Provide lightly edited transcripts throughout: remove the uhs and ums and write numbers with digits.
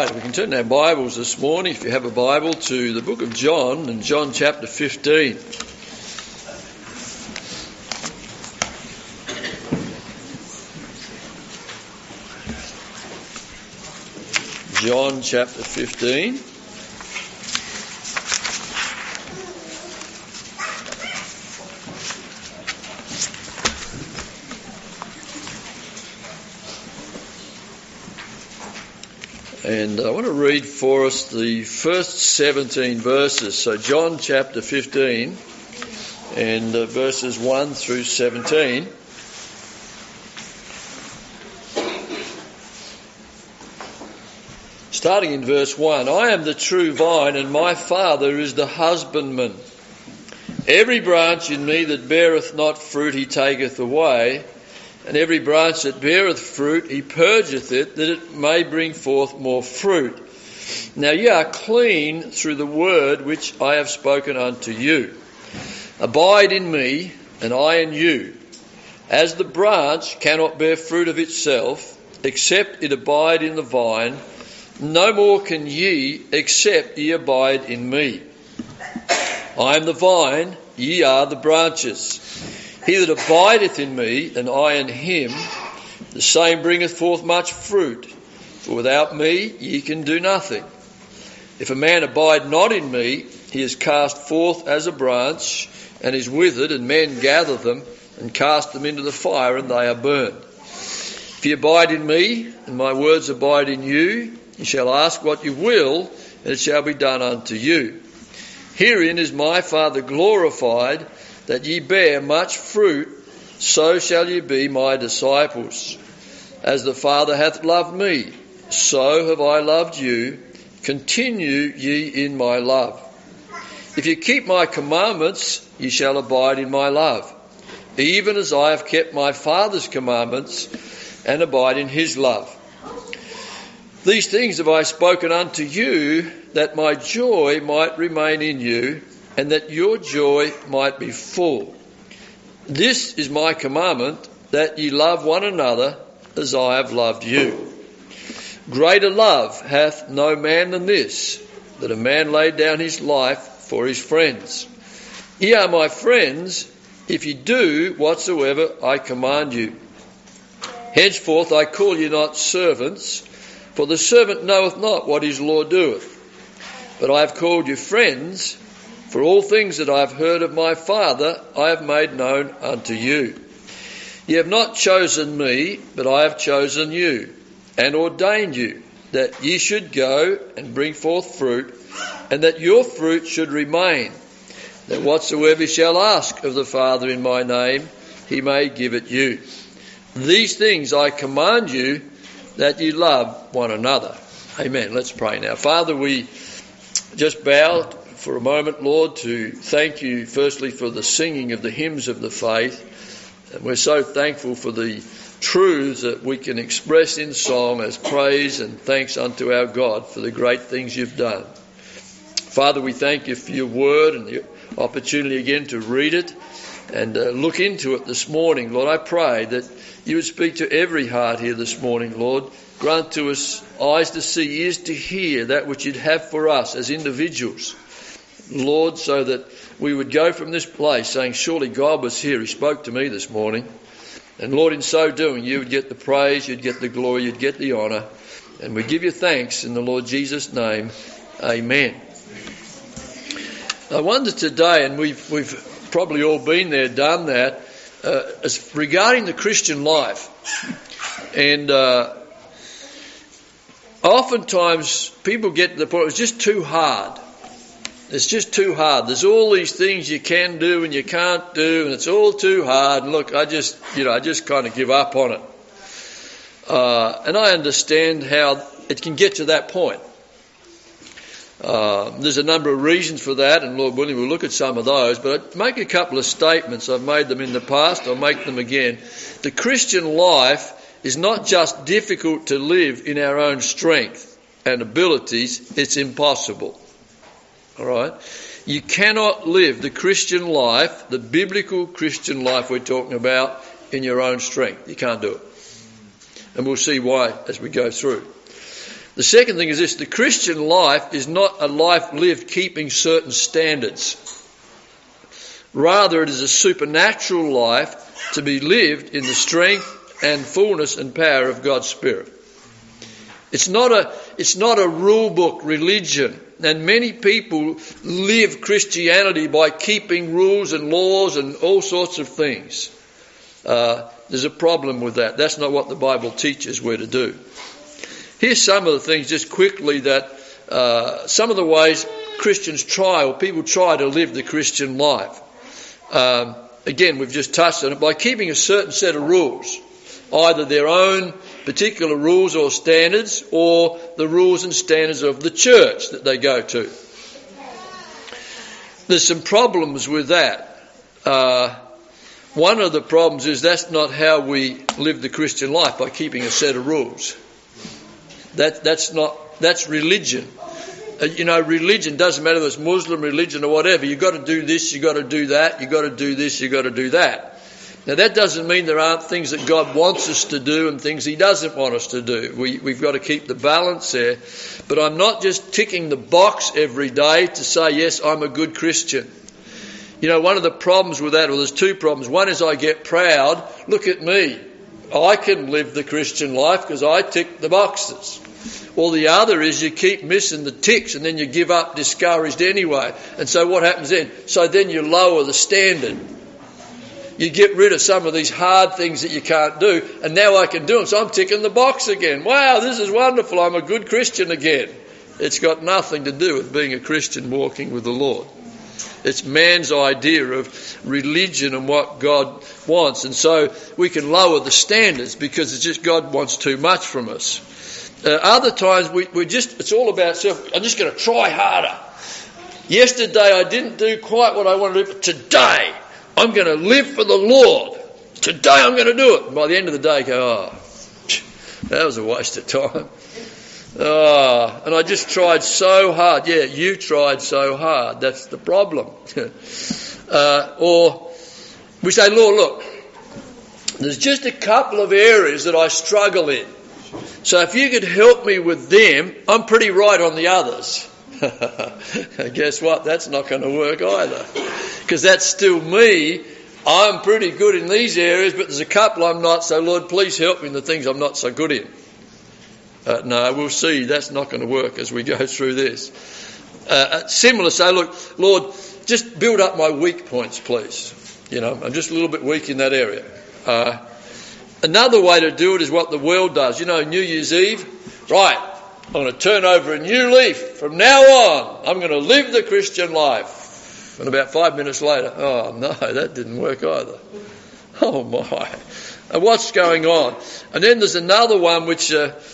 Right, we can turn our Bibles this morning, if you have a Bible, to the book of John and John chapter 15. John chapter 15. And I want to read for us the first 17 verses. So John chapter 15 and verses 1 through 17. Starting in verse 1, I am the true vine, and my Father is the husbandman. Every branch in me that beareth not fruit he taketh away, and every branch that beareth fruit he purgeth it, that it may bring forth more fruit. Now ye are clean through the word which I have spoken unto you. Abide in me, and I in you. As the branch cannot bear fruit of itself, except it abide in the vine, no more can ye, except ye abide in me. I am the vine, ye are the branches. He that abideth in me, and I in him, the same bringeth forth much fruit. For without me ye can do nothing. If a man abide not in me, he is cast forth as a branch, and is withered, and men gather them, and cast them into the fire, and they are burned. If ye abide in me, and my words abide in you, ye shall ask what you will, and it shall be done unto you. Herein is my Father glorified, that ye bear much fruit, so shall ye be my disciples. As the Father hath loved me, so have I loved you. Continue ye in my love. If ye keep my commandments, ye shall abide in my love, even as I have kept my Father's commandments, and abide in his love. These things have I spoken unto you, that my joy might remain in you, and that your joy might be full. This is my commandment, that ye love one another as I have loved you. Greater love hath no man than this, that a man lay down his life for his friends. Ye are my friends, if ye do whatsoever I command you. Henceforth I call you not servants, for the servant knoweth not what his Lord doeth. But I have called you friends, for all things that I have heard of my Father I have made known unto you. Ye have not chosen me, but I have chosen you, and ordained you, that ye should go and bring forth fruit, and that your fruit should remain, that whatsoever ye shall ask of the Father in my name, he may give it you. These things I command you, that ye love one another. Amen. Let's pray now. Father, we just bow for a moment, Lord, to thank you firstly for the singing of the hymns of the faith. And we're so thankful for the truths that we can express in song as praise and thanks unto our God for the great things you've done. Father, we thank you for your word and the opportunity again to read it and look into it this morning. Lord, I pray that you would speak to every heart here this morning, Lord. Grant to us eyes to see, ears to hear that which you'd have for us as individuals. Lord, so that we would go from this place saying, surely God was here. He spoke to me this morning. And Lord, in so doing, you would get the praise, you'd get the glory, you'd get the honour. And we give you thanks in the Lord Jesus' name. Amen. I wonder today, and we've probably all been there, done that, as regarding the Christian life. And oftentimes people get to the point, it's just too hard. It's just too hard. There's all these things you can do and you can't do, and it's all too hard. And look, I just kind of give up on it. And I understand how it can get to that point. There's a number of reasons for that, and Lord willing, we'll look at some of those. But I'd make a couple of statements. I've made them in the past. I'll make them again. The Christian life is not just difficult to live in our own strength and abilities. It's impossible. All right? You cannot live the Christian life, the biblical Christian life we're talking about, in your own strength. You can't do it. And we'll see why as we go through. The second thing is this: the Christian life is not a life lived keeping certain standards. Rather, it is a supernatural life to be lived in the strength and fullness and power of God's Spirit. It's not a rule book religion, and many people live Christianity by keeping rules and laws and all sorts of things. There's a problem with that. That's not what the Bible teaches we're to do. Here's some of the things just quickly that some of the ways Christians try, or people try to live the Christian life. Again, we've just touched on it, by keeping a certain set of rules, either their own particular rules or standards, or the rules and standards of the church that they go to. There's some problems with that. One of the problems is that's not how we live the Christian life, by keeping a set of rules. That's religion. Religion doesn't matter if it's Muslim religion or whatever. You've got to do this, you've got to do that, you've got to do this, you've got to do that. Now that doesn't mean there aren't things that God wants us to do and things He doesn't want us to do. We've got to keep the balance there. But I'm not just ticking the box every day to say, yes, I'm a good Christian. One of the problems with that, there's two problems. One is I get proud. Look at me. I can live the Christian life because I tick the boxes. Or the other is you keep missing the ticks and then you give up discouraged anyway. And so what happens then? So then you lower the standard. You get rid of some of these hard things that you can't do, and now I can do them, so I'm ticking the box again. Wow, this is wonderful, I'm a good Christian again. It's got nothing to do with being a Christian walking with the Lord. It's man's idea of religion and what God wants, and so we can lower the standards because it's just God wants too much from us. Other times it's all about self. I'm just going to try harder. Yesterday I didn't do quite what I wanted to do, but today I'm going to live for the Lord. Today I'm going to do it. And by the end of the day, that was a waste of time. And I just tried so hard. Yeah, you tried so hard. That's the problem. Or we say, Lord, look, there's just a couple of areas that I struggle in. So if you could help me with them, I'm pretty right on the others. Guess what? That's not going to work either. Because that's still me. I'm pretty good in these areas, but there's a couple I'm not, so Lord, please help me in the things I'm not so good in. No, we'll see. That's not going to work as we go through this. Similar, say, look, Lord, just build up my weak points, please. I'm just a little bit weak in that area. Another way to do it is what the world does. New Year's Eve, right, I'm going to turn over a new leaf. From now on, I'm going to live the Christian life. And about 5 minutes later, oh no, that didn't work either. Oh my. And what's going on? And then there's another one which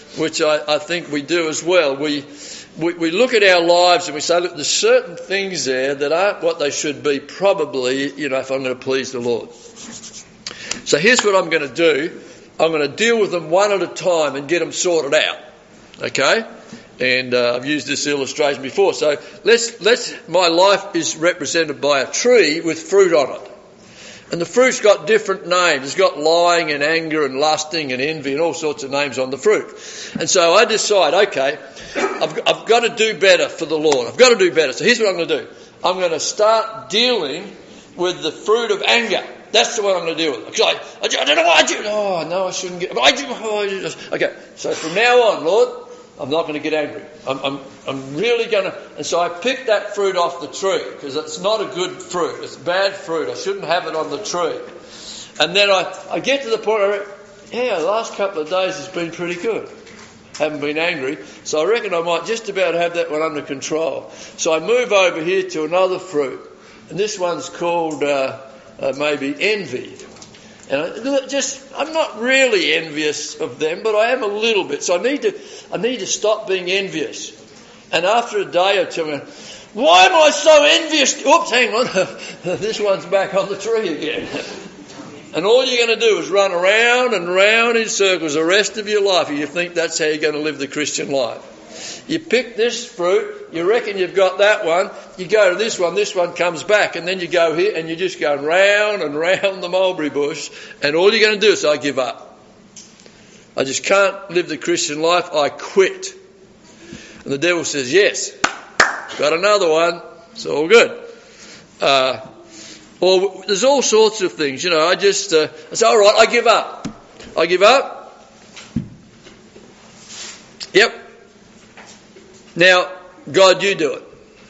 I think we do as well. We look at our lives and we say, look, there's certain things there that aren't what they should be, probably, if I'm going to please the Lord. So here's what I'm going to do. I'm going to deal with them one at a time and get them sorted out. Okay? And I've used this illustration before. So my life is represented by a tree with fruit on it. And the fruit's got different names. It's got lying and anger and lusting and envy and all sorts of names on the fruit. And so I decide, okay, I've got to do better for the Lord. I've got to do better. So here's what I'm going to do. I'm going to start dealing with the fruit of anger. That's the one I'm going to deal with. Because I don't know why I do. Oh, no, I shouldn't get. I do. Okay, so from now on, Lord, I'm not going to get angry. I'm really going to. And so I pick that fruit off the tree because it's not a good fruit. It's bad fruit. I shouldn't have it on the tree. And then I get to the point where the last couple of days has been pretty good. Haven't been angry. So I reckon I might just about have that one under control. So I move over here to another fruit. And this one's called maybe envy. And I'm not really envious of them, but I am a little bit. So I need to stop being envious. And after a day or two, why am I so envious? Oops, hang on. This one's back on the tree again. And all you're going to do is run around and round in circles the rest of your life if you think that's how you're going to live the Christian life. You pick this fruit, you reckon you've got that one, you go to this one comes back, and then you go here and you're just going round and round the mulberry bush, and all you're going to do is I give up. I just can't live the Christian life, I quit. And the devil says, yes, got another one. It's all good. Or there's all sorts of things, I say, all right, I give up. I give up. Yep. Now, God, you do it.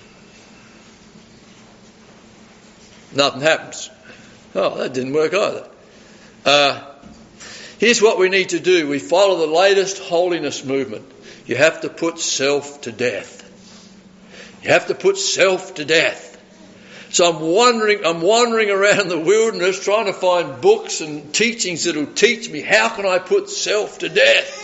Nothing happens. Oh, that didn't work either. Here's what we need to do. We follow the latest holiness movement. You have to put self to death. You have to put self to death. So I'm wandering around the wilderness trying to find books and teachings that will teach me how can I put self to death.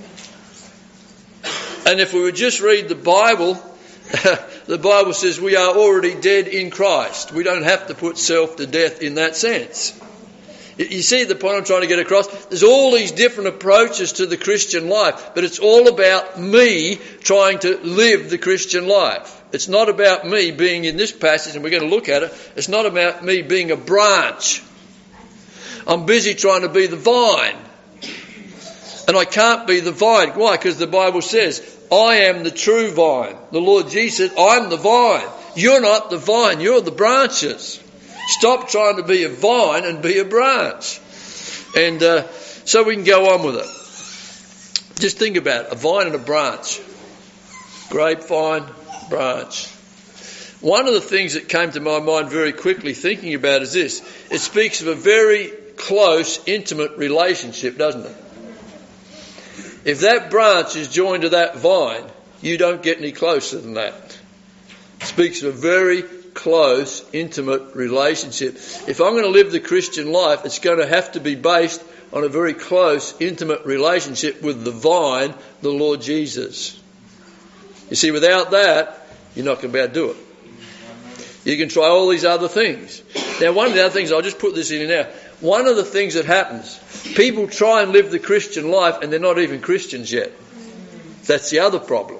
And if we would just read the Bible, the Bible says we are already dead in Christ. We don't have to put self to death in that sense. You see the point I'm trying to get across? There's all these different approaches to the Christian life, but it's all about me trying to live the Christian life. It's not about me being in this passage, and we're going to look at it. It's not about me being a branch. I'm busy trying to be the vine. And I can't be the vine. Why? Because the Bible says, I am the true vine. The Lord Jesus said, I'm the vine. You're not the vine, you're the branches. Stop trying to be a vine and be a branch. And so we can go on with it. Just think about it, a vine and a branch. Grapevine, branch. One of the things that came to my mind very quickly thinking about is this. It speaks of a very close, intimate relationship, doesn't it? If that branch is joined to that vine, you don't get any closer than that. It speaks of a very close, intimate relationship. If I'm going to live the Christian life, it's going to have to be based on a very close, intimate relationship with the vine, the Lord Jesus. You see, without that, you're not going to be able to do it. You can try all these other things. Now, one of the other things, I'll just put this in now. One of the things that happens, people try and live the Christian life and they're not even Christians yet. That's the other problem.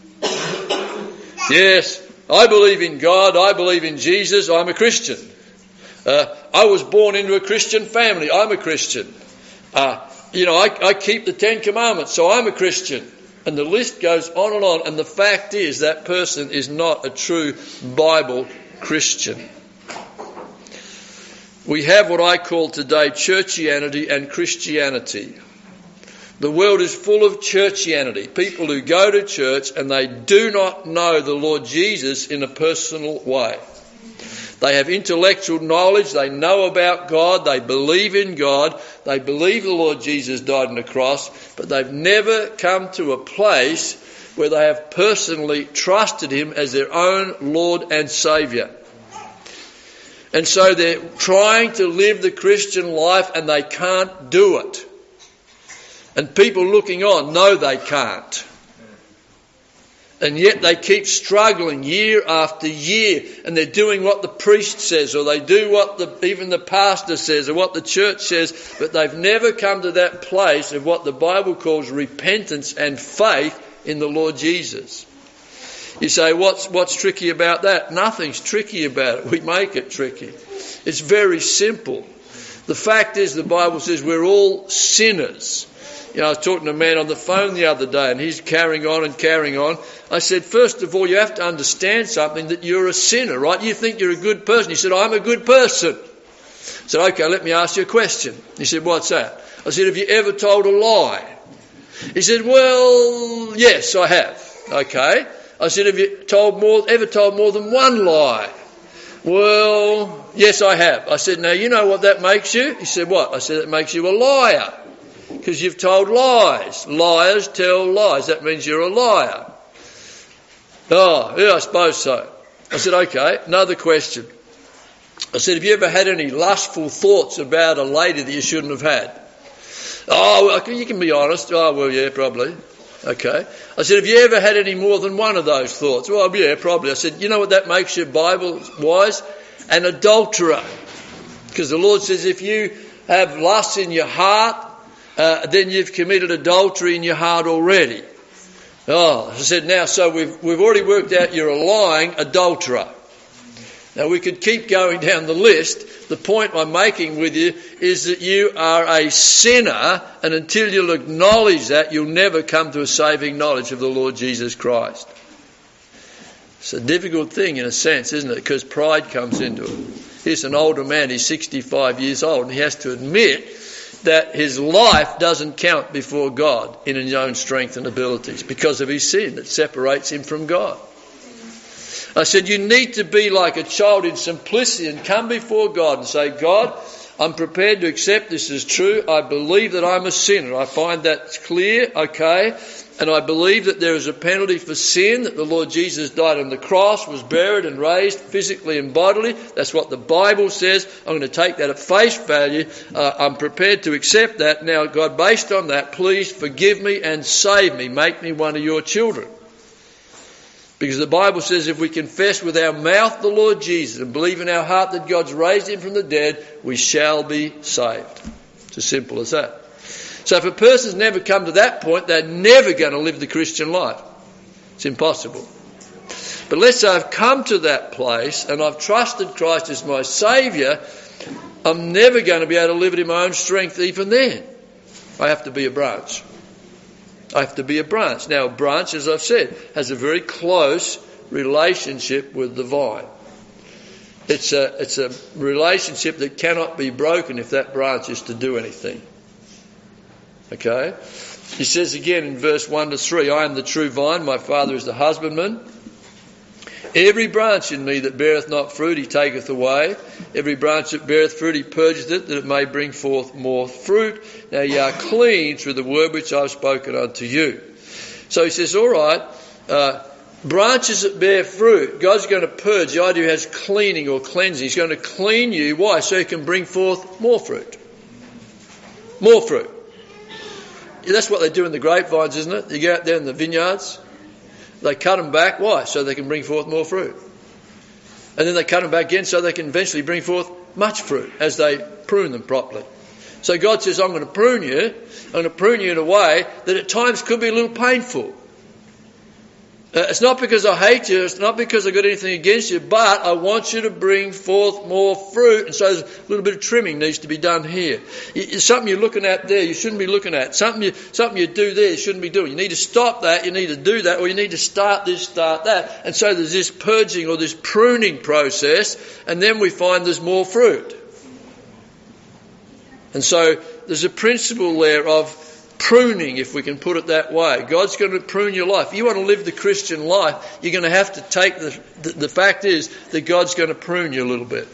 Yes, I believe in God, I believe in Jesus, I'm a Christian. I was born into a Christian family, I'm a Christian. I keep the 10 Commandments, so I'm a Christian. And the list goes on and on. And the fact is that person is not a true Bible Christian. We have what I call today churchianity and Christianity. The world is full of churchianity. People who go to church and they do not know the Lord Jesus in a personal way. They have intellectual knowledge, they know about God, they believe in God, they believe the Lord Jesus died on the cross, but they've never come to a place where they have personally trusted Him as their own Lord and Saviour. And so they're trying to live the Christian life and they can't do it. And people looking on know they can't. And yet they keep struggling year after year, and they're doing what the priest says, or they do what even the pastor says, or what the church says, but they've never come to that place of what the Bible calls repentance and faith in the Lord Jesus. You say, what's tricky about that? Nothing's tricky about it. We make it tricky. It's very simple. The fact is, the Bible says we're all sinners. I was talking to a man on the phone the other day and he's carrying on. I said, first of all, you have to understand something, that you're a sinner, right? You think you're a good person. He said, I'm a good person. I said, okay, let me ask you a question. He said, what's that? I said, have you ever told a lie? He said, well, yes, I have. Okay. I said, have you ever told more than one lie? Well, yes, I have. I said, now you know what that makes you? He said, what? I said, it makes you a liar. Because you've told lies. Liars tell lies. That means you're a liar. Oh, yeah, I suppose so. I said, okay, another question. I said, have you ever had any lustful thoughts about a lady that you shouldn't have had? Oh, you can be honest. Oh, well, yeah, probably. Okay. I said, have you ever had any more than one of those thoughts? Well, yeah, probably. I said, you know what that makes you Bible-wise? An adulterer. Because the Lord says if you have lust in your heart, then you've committed adultery in your heart already. Oh, I said, now, so we've already worked out you're a lying adulterer. Now we could keep going down the list. The point I'm making with you is that you are a sinner, and until you'll acknowledge that, you'll never come to a saving knowledge of the Lord Jesus Christ. It's a difficult thing in a sense, isn't it? Because pride comes into it. Here's an older man, he's 65 years old, and he has to admit that his life doesn't count before God in his own strength and abilities because of his sin that separates him from God. I said, you need to be like a child in simplicity and come before God and say, God, I'm prepared to accept this as true. I believe that I'm a sinner. I find that clear, okay? And I believe that there is a penalty for sin, that the Lord Jesus died on the cross, was buried and raised physically and bodily. That's what the Bible says. I'm going to take that at face value. I'm prepared to accept that. Now, God, based on that, please forgive me and save me. Make me one of your children. Because the Bible says if we confess with our mouth the Lord Jesus and believe in our heart that God's raised him from the dead, we shall be saved. It's as simple as that. So if a person's never come to that point, they're never going to live the Christian life. It's impossible. But let's say I've come to that place and I've trusted Christ as my Saviour, I'm never going to be able to live it in my own strength even then. I have to be a branch. I have to be a branch. Now, a branch, as I've said, has a very close relationship with the vine. It's a relationship that cannot be broken if that branch is to do anything. Okay? He says again in verse 1 to 3, I am the true vine, my Father is the husbandman. Every branch in me that beareth not fruit he taketh away. Every branch that beareth fruit he purgeth it, that it may bring forth more fruit. Now ye are clean through the word which I have spoken unto you. So he says, all right, branches that bear fruit, God's going to purge. The idea has cleaning or cleansing. He's going to clean you. Why? So he can bring forth more fruit. More fruit. That's what they do in the grapevines, isn't it? You go out there in the vineyards. They cut them back. Why? So they can bring forth more fruit. And then they cut them back again so they can eventually bring forth much fruit as they prune them properly. So God says, I'm going to prune you. I'm going to prune you in a way that at times could be a little painful. It's not because I hate you. It's not because I've got anything against you. But I want you to bring forth more fruit. And so there's a little bit of trimming needs to be done here. It's something you're looking at there you shouldn't be looking at. Something you do there you shouldn't be doing. You need to stop that. You need to do that. Or you need to start this, start that. And so there's this purging or this pruning process. And then we find there's more fruit. And so there's a principle there of pruning, if we can put it that way. God's going to prune your life. If you want to live the Christian life, you're going to have to take the fact is that God's going to prune you a little bit.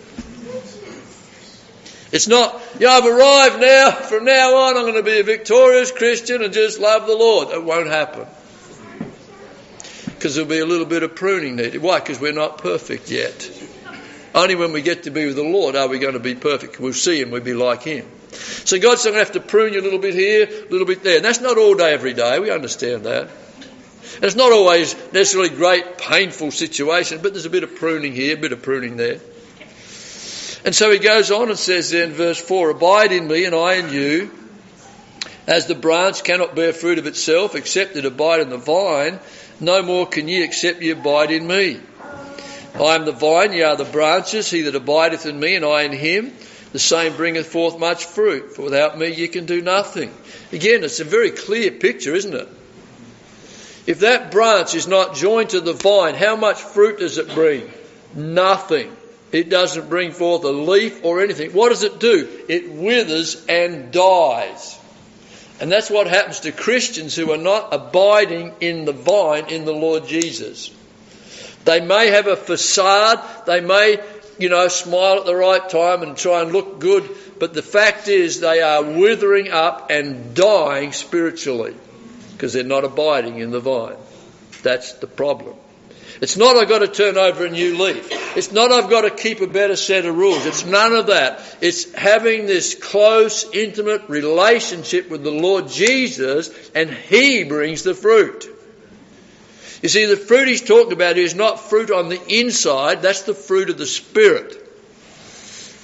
It's not, I've arrived now, from now on I'm going to be a victorious Christian and just love the Lord. It won't happen. Because there'll be a little bit of pruning needed. Why? Because we're not perfect yet. Only when we get to be with the Lord are we going to be perfect. We'll see him, we'll be like him. So God's going to have to prune you a little bit here, a little bit there. And that's not all day, every day. We understand that. And it's not always necessarily great, painful situation, but there's a bit of pruning here, a bit of pruning there. And so he goes on and says there in verse 4, abide in me and I in you. As the branch cannot bear fruit of itself, except it abide in the vine, no more can ye except ye abide in me. I am the vine, ye are the branches. He that abideth in me and I in him, the same bringeth forth much fruit, for without me you can do nothing. Again, it's a very clear picture, isn't it? If that branch is not joined to the vine, how much fruit does it bring? Nothing. It doesn't bring forth a leaf or anything. What does it do? It withers and dies. And that's what happens to Christians who are not abiding in the vine, in the Lord Jesus. They may have a facade, they may smile at the right time and try and look good. But the fact is they are withering up and dying spiritually because they're not abiding in the vine. That's the problem. It's not I've got to turn over a new leaf. It's not I've got to keep a better set of rules. It's none of that. It's having this close, intimate relationship with the Lord Jesus, and he brings the fruit. You see, the fruit he's talking about is not fruit on the inside. That's the fruit of the Spirit.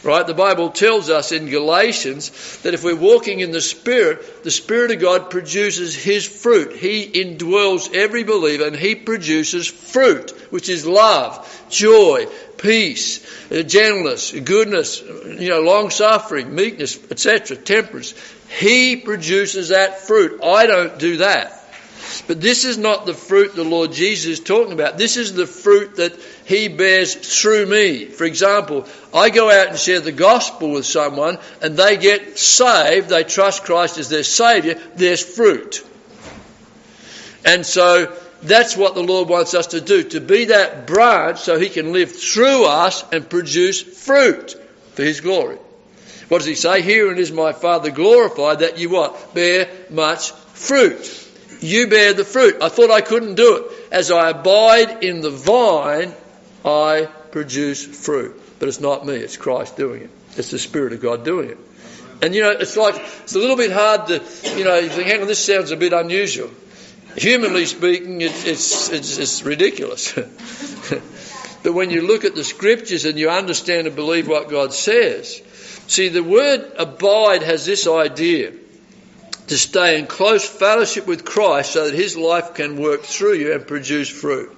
Right? The Bible tells us in Galatians that if we're walking in the Spirit of God produces His fruit. He indwells every believer and He produces fruit, which is love, joy, peace, gentleness, goodness, long-suffering, meekness, etc., temperance. He produces that fruit. I don't do that. But this is not the fruit the Lord Jesus is talking about. This is the fruit that He bears through me. For example, I go out and share the gospel with someone and they get saved, they trust Christ as their Saviour, there's fruit. And so that's what the Lord wants us to do, to be that branch so He can live through us and produce fruit for His glory. What does He say? Herein is my Father glorified, that you what? Bear much fruit. You bear the fruit. I thought I couldn't do it. As I abide in the vine, I produce fruit. But it's not me, it's Christ doing it. It's the Spirit of God doing it. And it's a little bit hard to, you think, hang on, this sounds a bit unusual. Humanly speaking, it's ridiculous. But when you look at the Scriptures and you understand and believe what God says, see, the word abide has this idea: to stay in close fellowship with Christ so that His life can work through you and produce fruit.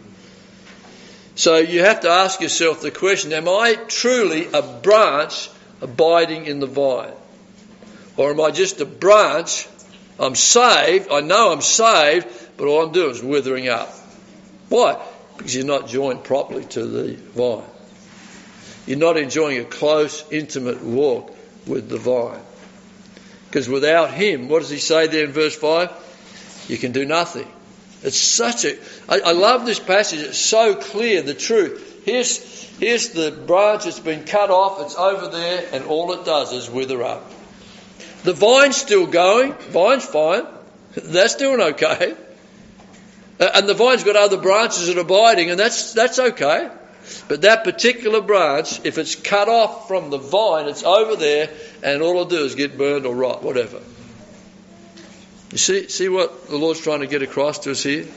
So you have to ask yourself the question, am I truly a branch abiding in the vine? Or am I just a branch? I'm saved, I know I'm saved, but all I'm doing is withering up. Why? Because you're not joined properly to the vine. You're not enjoying a close, intimate walk with the vine. Because without Him, what does He say there in verse 5? You can do nothing. It's I love this passage. It's so clear, the truth. Here's the branch that's been cut off. It's over there, and all it does is wither up. The vine's still going. Vine's fine. That's doing okay. And the vine's got other branches that are abiding, and that's okay. But that particular branch, if it's cut off from the vine, it's over there, and all it'll do is get burned or rot, whatever. You see what the Lord's trying to get across to us here?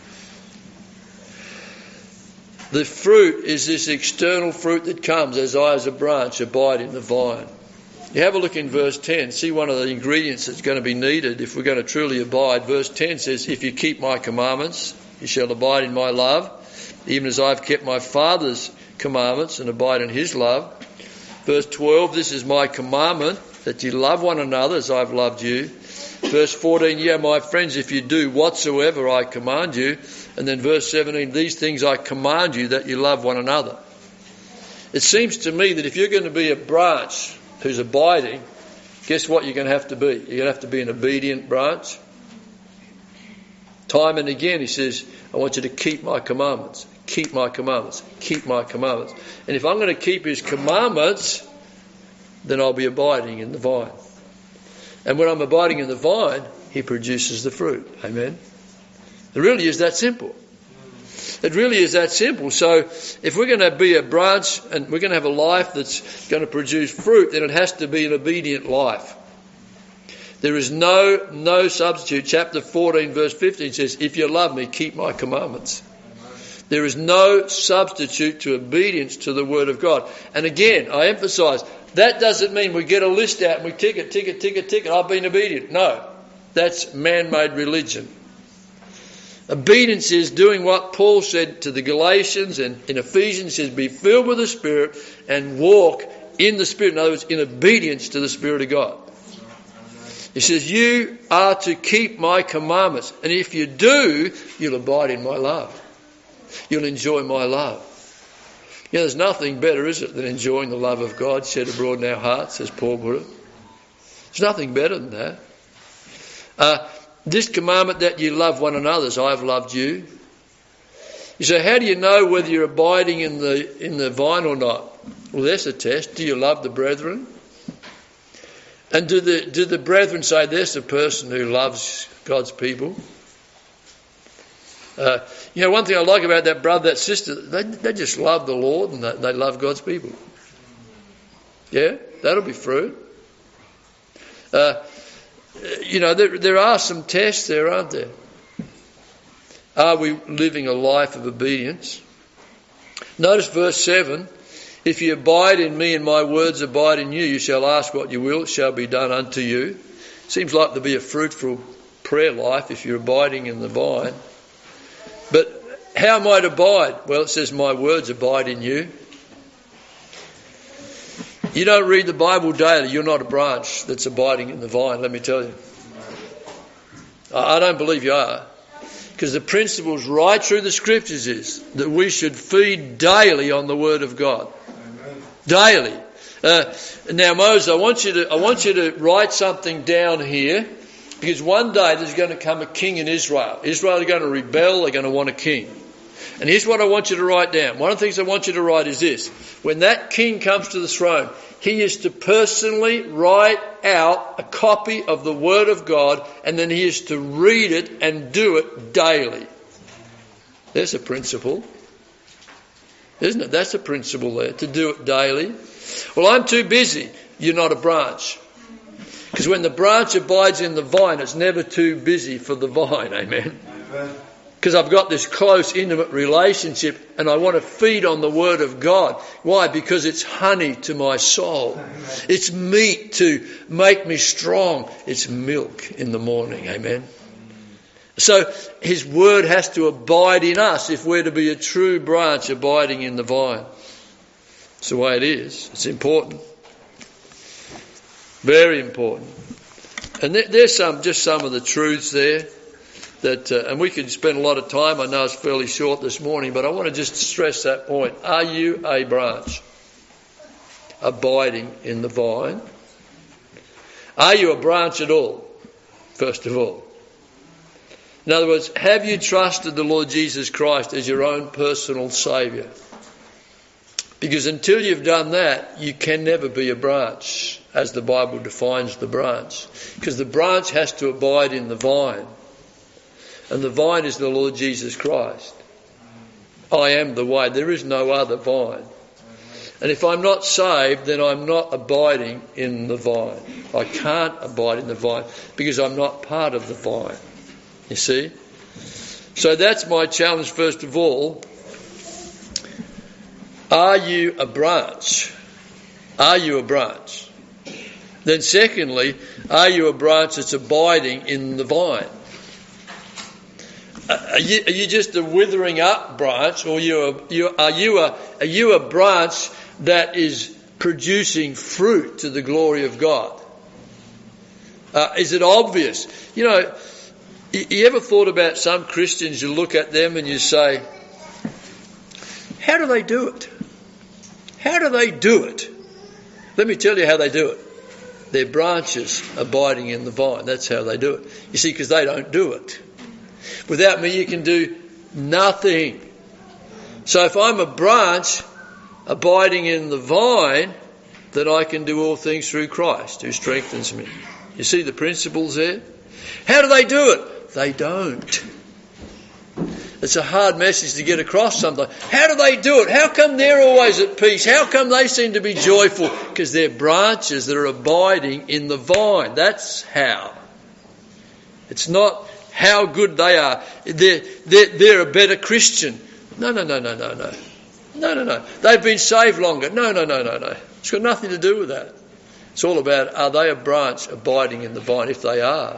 The fruit is this external fruit that comes as I, as a branch, abide in the vine. You have a look in verse 10. See one of the ingredients that's going to be needed if we're going to truly abide. Verse 10 says, if you keep my commandments, you shall abide in my love, even as I've kept my Father's commandments and abide in His love. Verse 12, this is my commandment, that you love one another as I've loved you. Verse 14, yeah, my friends, if you do whatsoever I command you. And then verse 17, these things I command you, that you love one another. It seems to me that if you're going to be a branch who's abiding, guess what you're going to have to be? You're going to have to be an obedient branch. Time and again He says, I want you to keep my commandments. Keep my commandments. Keep my commandments. And if I'm going to keep His commandments, then I'll be abiding in the vine. And when I'm abiding in the vine, He produces the fruit. Amen. It really is that simple. It really is that simple. So if we're going to be a branch and we're going to have a life that's going to produce fruit, then it has to be an obedient life. There is no substitute. Chapter 14 verse 15 says, if you love me, keep my commandments. There is no substitute to obedience to the Word of God. And again, I emphasise, that doesn't mean we get a list out and we tick it, I've been obedient. No, that's man-made religion. Obedience is doing what Paul said to the Galatians and in Ephesians, says be filled with the Spirit and walk in the Spirit. In other words, in obedience to the Spirit of God. He says, you are to keep my commandments. And if you do, you'll abide in my love. You'll enjoy my love. There's nothing better, is it, than enjoying the love of God shed abroad in our hearts, as Paul put it. There's nothing better than that. This commandment that you love one another as I've loved you. You say, how do you know whether you're abiding in the vine or not? Well, there's a test. Do you love the brethren? And do the brethren say, there's a person who loves God's people? One thing I like about that brother, that sister, they just love the Lord and they love God's people. Yeah, that'll be fruit. There are some tests there, aren't there? Are we living a life of obedience? Notice verse 7. If you abide in me and my words abide in you, you shall ask what you will, it shall be done unto you. Seems like there'll be a fruitful prayer life if you're abiding in the vine. But how am I to abide? Well, it says my words abide in you. You don't read the Bible daily, you're not a branch that's abiding in the vine, let me tell you. I don't believe you are. Because the principles right through the scriptures is that we should feed daily on the word of God. Amen. Daily. Now, Moses, I want you to write something down here, because one day there's going to come a king in Israel. Israel are going to rebel, they're going to want a king. And here's what I want you to write down. One of the things I want you to write is this. When that king comes to the throne, he is to personally write out a copy of the Word of God, and then he is to read it and do it daily. There's a principle. Isn't it? That's a principle there, to do it daily. Well, I'm too busy. You're not a branch. Because when the branch abides in the vine, it's never too busy for the vine. Amen. Amen. Because I've got this close, intimate relationship and I want to feed on the Word of God. Why? Because it's honey to my soul. It's meat to make me strong. It's milk in the morning. Amen. So His Word has to abide in us if we're to be a true branch abiding in the vine. It's the way it is. It's important. Very important. And there's just some of the truths there. And we could spend a lot of time. I know it's fairly short this morning, but I want to just stress that point. Are you a branch abiding in the vine? Are you a branch at all, first of all? In other words, have you trusted the Lord Jesus Christ as your own personal Saviour? Because until you've done that, you can never be a branch, as the Bible defines the branch. Because the branch has to abide in the vine. And the vine is the Lord Jesus Christ. I am the way. There is no other vine. And if I'm not saved, then I'm not abiding in the vine. I can't abide in the vine because I'm not part of the vine. You see? So that's my challenge first of all. Are you a branch? Are you a branch? Then secondly, are you a branch that's abiding in the vine? Are you just a withering up branch, or are you a branch that is producing fruit to the glory of God? Is it obvious? You ever thought about some Christians, you look at them and you say, how do they do it? How do they do it? Let me tell you how they do it. They're branches abiding in the vine. That's how they do it. You see, because they don't do it. Without me, you can do nothing. So if I'm a branch abiding in the vine, then I can do all things through Christ who strengthens me. You see the principles there? How do they do it? They don't. It's a hard message to get across sometimes. How do they do it? How come they're always at peace? How come they seem to be joyful? Because they're branches that are abiding in the vine. That's how. It's not how good they are. They're a better Christian. No. They've been saved longer. No. It's got nothing to do with that. It's all about, are they a branch abiding in the vine? If they are,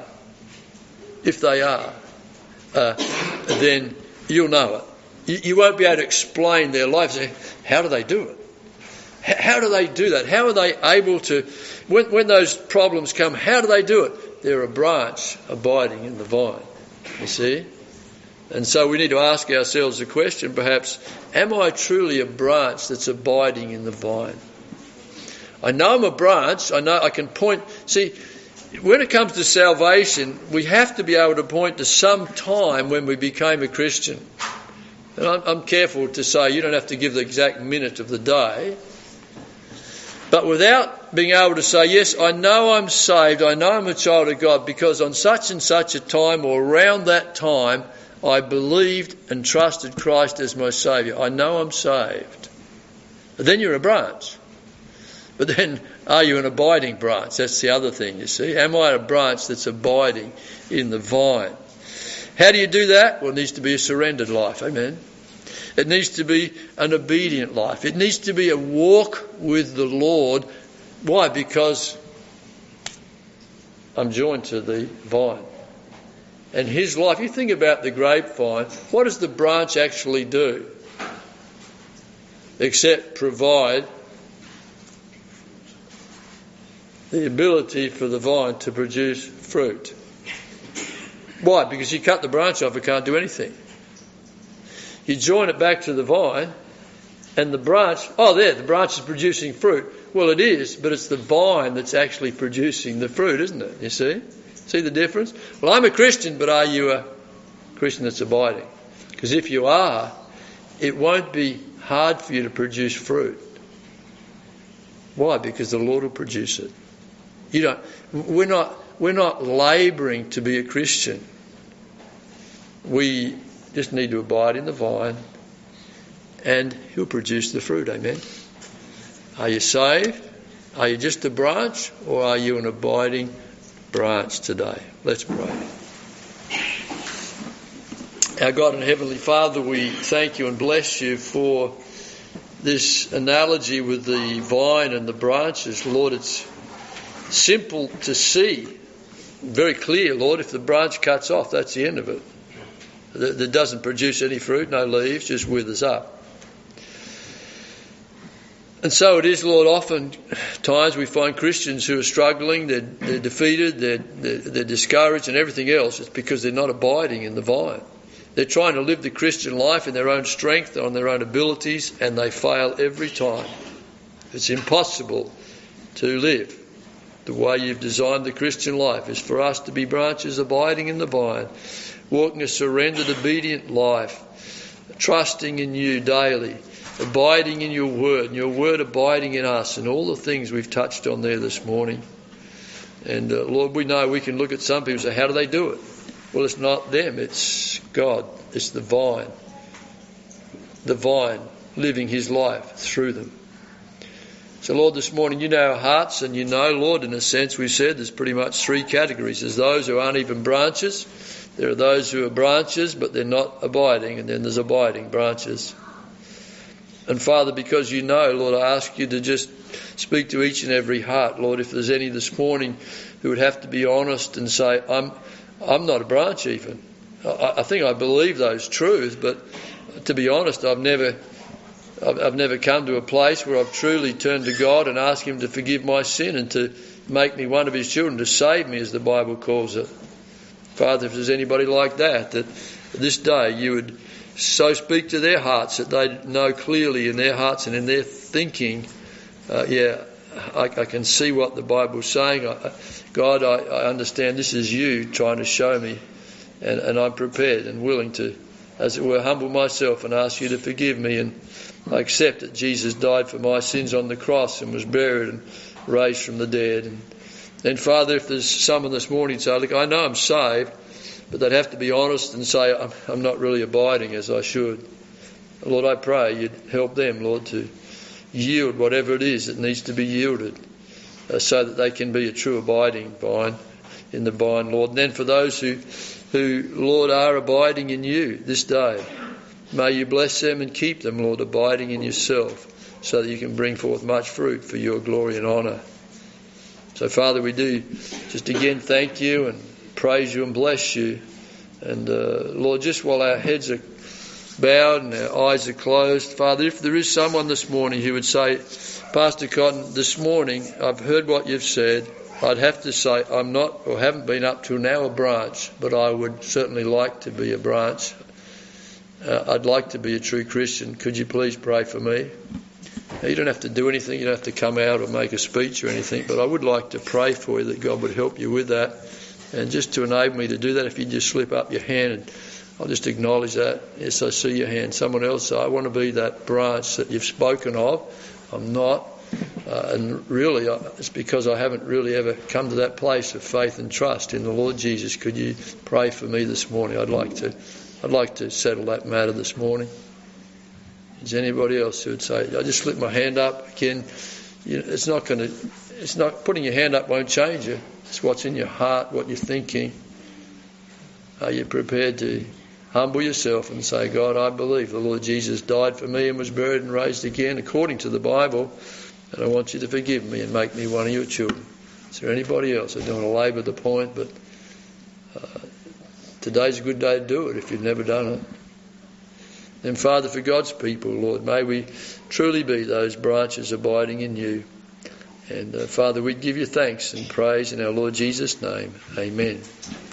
then you'll know it. You won't be able to explain their life. Say, how do they do it? How do they do that? How are they able to, when those problems come, how do they do it? They're a branch abiding in the vine, you see. And so we need to ask ourselves the question, perhaps, am I truly a branch that's abiding in the vine? I know I'm a branch. I know I can point. See, when it comes to salvation, we have to be able to point to some time when we became a Christian. And I'm careful to say you don't have to give the exact minute of the day. But without being able to say, yes, I know I'm saved, I know I'm a child of God, because on such and such a time or around that time, I believed and trusted Christ as my Saviour. I know I'm saved. But then you're a branch. But then, are you an abiding branch? That's the other thing, you see. Am I a branch that's abiding in the vine? How do you do that? Well, it needs to be a surrendered life. Amen. It needs to be an obedient life. It needs to be a walk with the Lord. Why? Because I'm joined to the vine. And his life, you think about the grapevine, what does the branch actually do? Except provide the ability for the vine to produce fruit. Why? Because you cut the branch off, it can't do anything. You join it back to the vine, and the branch, the branch is producing fruit. Well, it is, but it's the vine that's actually producing the fruit, isn't it? You see? See the difference? Well, I'm a Christian, but are you a Christian that's abiding? Because if you are, it won't be hard for you to produce fruit. Why? Because the Lord will produce it. We're not labouring to be a Christian. We just need to abide in the vine, and he'll produce the fruit. Amen. Are you saved? Are you just a branch, or are you an abiding branch today? Let's pray. Our God and Heavenly Father, we thank you and bless you for this analogy with the vine and the branches. Lord, it's simple to see, very clear, Lord. If the branch cuts off, that's the end of it. That doesn't produce any fruit, no leaves, just withers up. And so it is, Lord, often times we find Christians who are struggling, they're defeated, they're discouraged and everything else. It's because they're not abiding in the vine. They're trying to live the Christian life in their own strength, on their own abilities, and they fail every time. It's impossible to live the way you've designed the Christian life. Is for us to be branches abiding in the vine, walking a surrendered, obedient life, trusting in you daily, abiding in your word, and your word abiding in us, and all the things we've touched on there this morning. And Lord, we know we can look at some people and say, how do they do it? Well, it's not them, it's God. It's the vine living his life through them. So Lord, this morning you know our hearts, and you know, Lord, in a sense we've said there's pretty much three categories. There's those who aren't even branches, there are those who are branches but they're not abiding, and then there's abiding branches. And Father, because you know, Lord, I ask you to just speak to each and every heart. Lord, if there's any this morning who would have to be honest and say, I'm not a branch even. I think I believe those truths, but to be honest, I've never come to a place where I've truly turned to God and asked him to forgive my sin and to make me one of his children, to save me, as the Bible calls it. Father, if there's anybody like that this day you would so speak to their hearts that they know clearly in their hearts and in their thinking, I can see what the Bible's saying. God, I understand this is you trying to show me, and I'm prepared and willing to, as it were, humble myself and ask you to forgive me. And I accept that Jesus died for my sins on the cross and was buried and raised from the dead. And Father, if there's someone this morning say, look, I know I'm saved, but they'd have to be honest and say, I'm not really abiding as I should. Lord, I pray you'd help them, Lord, to yield whatever it is that needs to be yielded, so that they can be a true abiding vine in the vine, Lord. And then for those who, Lord, are abiding in you this day, may you bless them and keep them, Lord, abiding in yourself, so that you can bring forth much fruit for your glory and honour. So, Father, we do just again thank you and praise you and bless you. And, Lord, just while our heads are bowed and our eyes are closed, Father, if there is someone this morning who would say, Pastor Cotton, this morning I've heard what you've said, I'd have to say I'm not or haven't been up till now a branch, but I would certainly like to be a branch. I'd like to be a true Christian. Could you please pray for me? Now, you don't have to do anything, you don't have to come out or make a speech or anything, but I would like to pray for you that God would help you with that. And just to enable me to do that, if you just slip up your hand, and I'll just acknowledge that. Yes, I see your hand. Someone else, I want to be that branch that you've spoken of. I'm not. And really, it's because I haven't really ever come to that place of faith and trust in the Lord Jesus. Could you pray for me this morning? I'd like to settle that matter this morning. Is there anybody else who would say, I just slip my hand up again? It's not putting your hand up won't change you. It's what's in your heart, what you're thinking. Are you prepared to humble yourself and say, God, I believe the Lord Jesus died for me and was buried and raised again according to the Bible, and I want you to forgive me and make me one of your children. Is there anybody else? I don't want to labour the point, but today's a good day to do it if you've never done it. Then, Father, for God's people, Lord, may we truly be those branches abiding in you. And Father, we give you thanks and praise in our Lord Jesus' name. Amen.